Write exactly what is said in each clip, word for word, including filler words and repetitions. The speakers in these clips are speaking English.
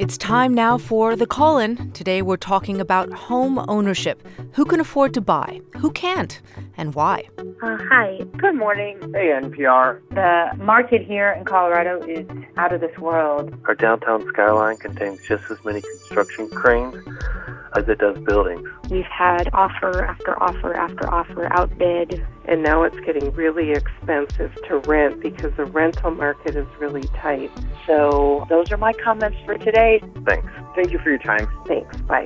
It's time now for The Call-In. Today we're talking about home ownership. Who can afford to buy? Who can't? And why? Uh, hi. Good morning. Hey, N P R. The market here in Colorado is out of this world. Our downtown skyline contains just as many construction cranes as it does buildings. We've had offer after offer after offer outbid. And now it's getting really expensive to rent because the rental market is really tight. So those are my comments for today. Thanks. Thank you for your time. Thanks. Bye.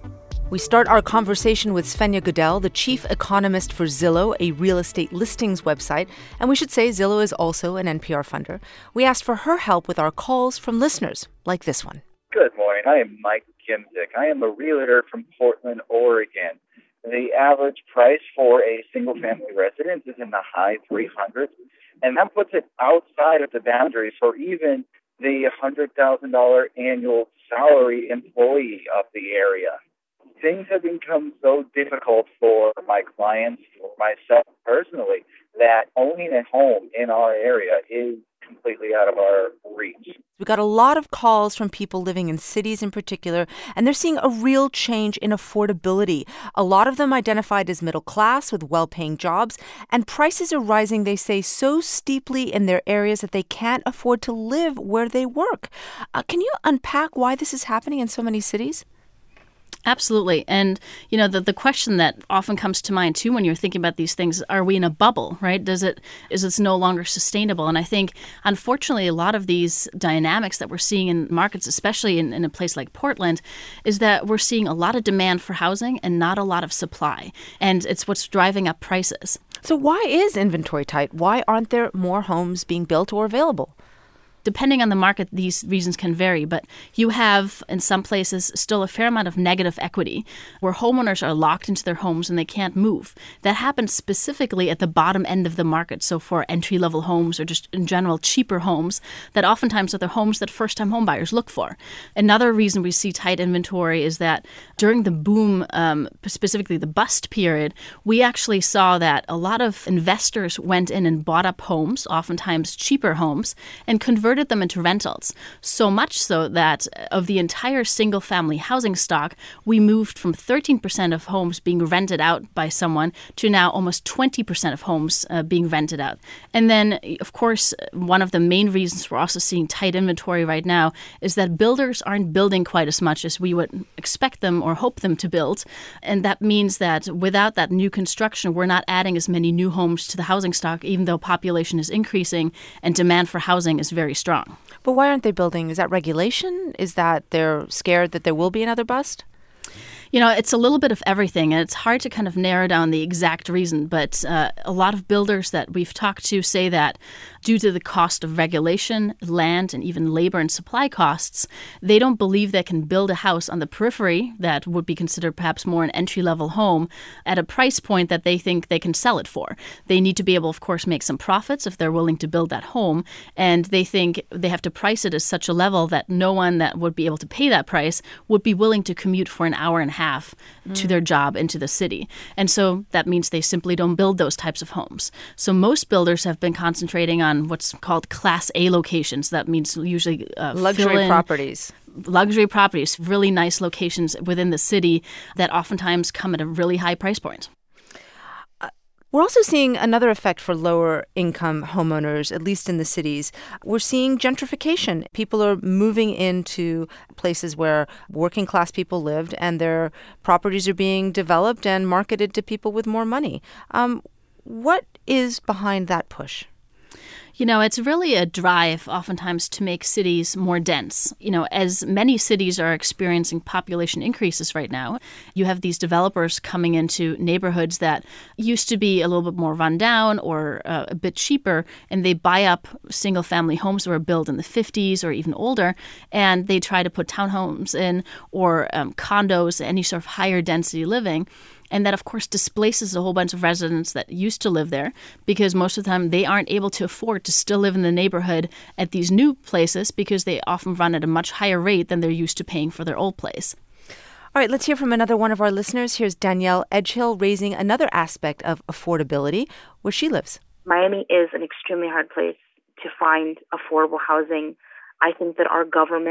We start our conversation with Svenja Goodell, the chief economist for Zillow, a real estate listings website. And we should say Zillow is also an N P R funder. We asked for her help with our calls from listeners, like this one. Good morning. I am Mike Kimzik. I am a realtor from Portland, Oregon. The average price for a single-family residence is in the high three hundreds, and that puts it outside of the boundaries for even the one hundred thousand dollars annual salary employee of the area. Things have become so difficult for my clients, for myself personally, that owning a home in our area is completely out of our reach. We got a lot of calls from people living in cities in particular, and they're seeing a real change in affordability. A lot of them identified as middle class with well-paying jobs, and prices are rising, they say, so steeply in their areas that they can't afford to live where they work. Uh, can you unpack why this is happening in so many cities? Absolutely. And, you know, the, the question that often comes to mind, too, when you're thinking about these things, are we in a bubble, right? Does it, is this no longer sustainable? And I think, unfortunately, a lot of these dynamics that we're seeing in markets, especially in, in a place like Portland, is that we're seeing a lot of demand for housing and not a lot of supply. And it's what's driving up prices. So why is inventory tight? Why aren't there more homes being built or available? Depending on the market, these reasons can vary, but you have, in some places, still a fair amount of negative equity where homeowners are locked into their homes and they can't move. That happens specifically at the bottom end of the market, so for entry-level homes or just in general cheaper homes that oftentimes are the homes that first-time homebuyers look for. Another reason we see tight inventory is that during the boom, um, specifically the bust period, we actually saw that a lot of investors went in and bought up homes, oftentimes cheaper homes, and converted them into rentals, so much so that of the entire single-family housing stock, we moved from thirteen percent of homes being rented out by someone to now almost twenty percent of homes uh, being rented out. And then, of course, one of the main reasons we're also seeing tight inventory right now is that builders aren't building quite as much as we would expect them or hope them to build. And that means that without that new construction, we're not adding as many new homes to the housing stock, even though population is increasing and demand for housing is very strong. But why aren't they building? Is that regulation? Is that they're scared that there will be another bust? You know, it's a little bit of everything, and it's hard to kind of narrow down the exact reason. But uh, a lot of builders that we've talked to say that due to the cost of regulation, land, and even labor and supply costs, they don't believe they can build a house on the periphery that would be considered perhaps more an entry-level home at a price point that they think they can sell it for. They need to be able, of course, make some profits if they're willing to build that home, and they think they have to price it at such a level that no one that would be able to pay that price would be willing to commute for an hour and a half half mm. to their job into the city. And so that means they simply don't build those types of homes. So most builders have been concentrating on what's called Class A locations. That means usually uh, luxury properties. Luxury properties, really nice locations within the city that oftentimes come at a really high price point. We're also seeing another effect for lower income homeowners, at least in the cities. We're seeing gentrification. People are moving into places where working class people lived, and their properties are being developed and marketed to people with more money. Um, what is behind that push? You know, it's really a drive oftentimes to make cities more dense. You know, as many cities are experiencing population increases right now, you have these developers coming into neighborhoods that used to be a little bit more run down or uh, a bit cheaper, and they buy up single-family homes that were built in the fifties or even older, and they try to put townhomes in or um, condos, any sort of higher density living. And that, of course, displaces a whole bunch of residents that used to live there because most of the time they aren't able to afford to still live in the neighborhood at these new places because they often run at a much higher rate than they're used to paying for their old place. All right, let's hear from another one of our listeners. Here's Danielle Edgehill raising another aspect of affordability where she lives. Miami is an extremely hard place to find affordable housing. I think that our government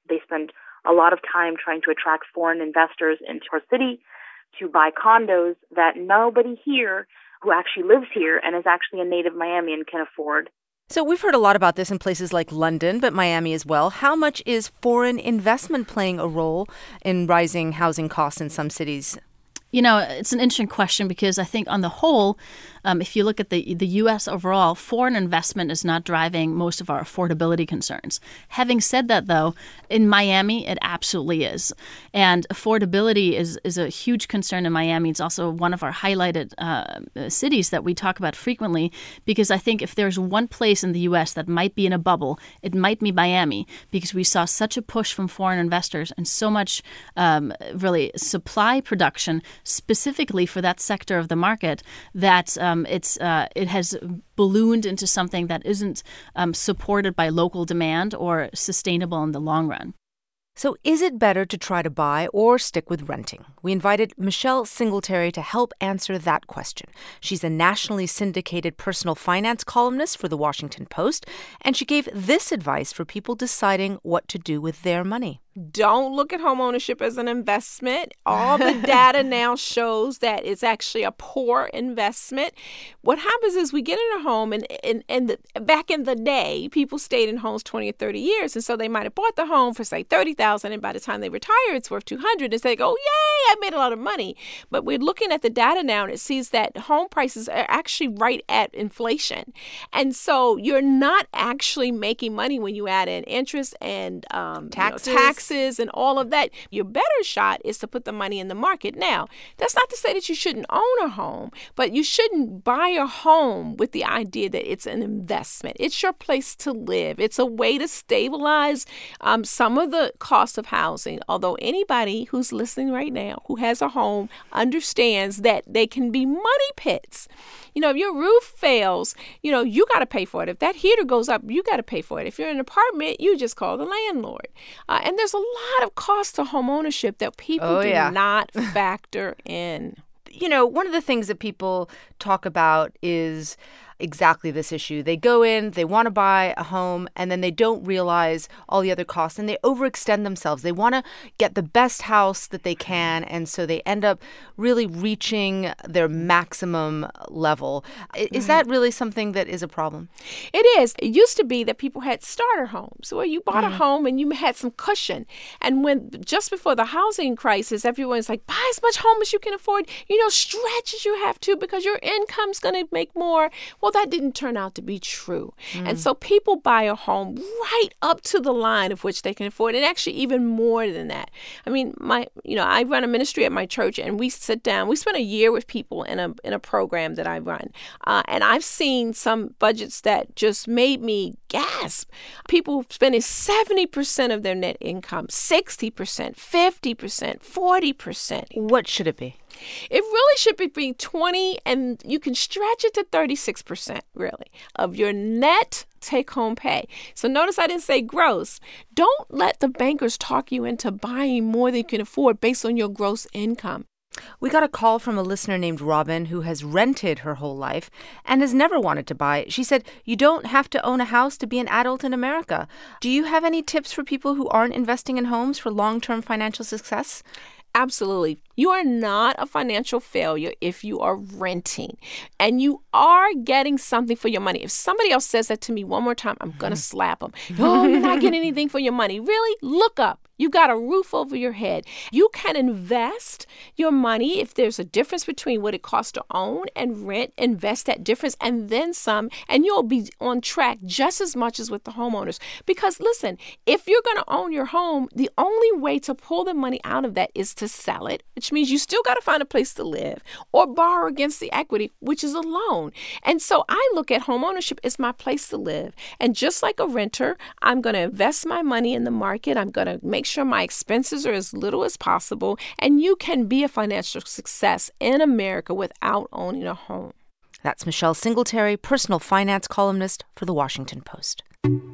They spend a lot of time trying to attract foreign investors into our city to buy condos that nobody here who actually lives here and is actually a native Miamian can afford. So we've heard a lot about this in places like London, but Miami as well. How much is foreign investment playing a role in rising housing costs in some cities? You know, it's an interesting question because I think on the whole, um, if you look at the the U S overall, foreign investment is not driving most of our affordability concerns. Having said that, though, in Miami, it absolutely is. And affordability is, is a huge concern in Miami. It's also one of our highlighted uh, cities that we talk about frequently because I think if there's one place in the U S that might be in a bubble, it might be Miami because we saw such a push from foreign investors and so much um, really supply production specifically for that sector of the market that um, it's uh, it has ballooned into something that isn't um, supported by local demand or sustainable in the long run. So is it better to try to buy or stick with renting? We invited Michelle Singletary to help answer that question. She's a nationally syndicated personal finance columnist for The Washington Post, and she gave this advice for people deciding what to do with their money. Don't look at homeownership as an investment. All the data now shows that it's actually a poor investment. What happens is we get in a home, and, and, and the, back in the day, people stayed in homes twenty or thirty years, and so they might have bought the home for, say, thirty thousand dollars, and by the time they retire, it's worth two hundred dollars, and they go, yay, I made a lot of money. But we're looking at the data now, and it sees that home prices are actually right at inflation. And so you're not actually making money when you add in interest and um, taxes. You know, taxes and all of that. Your better shot is to put the money in the market. Now, that's not to say that you shouldn't own a home, but you shouldn't buy a home with the idea that it's an investment. It's your place to live. It's a way to stabilize um, some of the cost of housing. Although anybody who's listening right now who has a home understands that they can be money pits. You know, if your roof fails, you know, you got to pay for it. If that heater goes up, you got to pay for it. If you're in an apartment, you just call the landlord. Uh, and there's a lot of cost to home ownership that people oh, do yeah. not factor in. You know, one of the things that people talk about is exactly this issue. They go in, they want to buy a home, and then they don't realize all the other costs, and they overextend themselves. They want to get the best house that they can, and so they end up really reaching their maximum level. Is that really something that is a problem? It is. It used to be that people had starter homes where you bought mm. a home and you had some cushion. And when just before the housing crisis, everyone's like, buy as much home as you can afford, you know, stretch as you have to because your income's going to make more. Well, that didn't turn out to be true. Mm. And so people buy a home right up to the line of which they can afford, and actually even more than that. I mean, my, you know, I run a ministry at my church, and we sit down. We spend a year with people in a in a program that I run, uh, and I've seen some budgets that just made me gasp. People spending seventy percent of their net income, sixty percent, fifty percent, forty percent. What should it be? It really should be between twenty and you can stretch it to thirty-six percent, really, of your net take-home pay. So notice I didn't say gross. Don't let the bankers talk you into buying more than you can afford based on your gross income. We got a call from a listener named Robin who has rented her whole life and has never wanted to buy. She said, you don't have to own a house to be an adult in America. Do you have any tips for people who aren't investing in homes for long-term financial success? Absolutely. You are not a financial failure if you are renting and you are getting something for your money. If somebody else says that to me one more time, I'm going to slap them. Oh, you're not getting anything for your money. Really? Look up. You got a roof over your head. You can invest your money if there's a difference between what it costs to own and rent, invest that difference and then some, and you'll be on track just as much as with the homeowners. Because listen, if you're going to own your home, the only way to pull the money out of that is to sell it, which means you still got to find a place to live or borrow against the equity, which is a loan. And so I look at home ownership as my place to live. And just like a renter, I'm going to invest my money in the market. I'm going to make sure my expenses are as little as possible, and you can be a financial success in America without owning a home. That's Michelle Singletary, personal finance columnist for The Washington Post.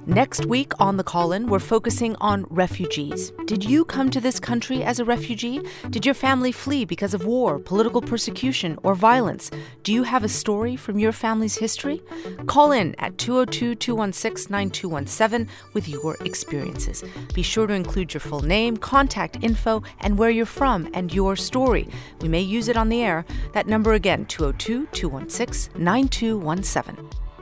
Next week on The Call-In, we're focusing on refugees. Did you come to this country as a refugee? Did your family flee because of war, political persecution, or violence? Do you have a story from your family's history? Call in at two oh two, two one six, nine two one seven with your experiences. Be sure to include your full name, contact info, and where you're from and your story. We may use it on the air. That number again, two oh two, two one six, nine two one seven.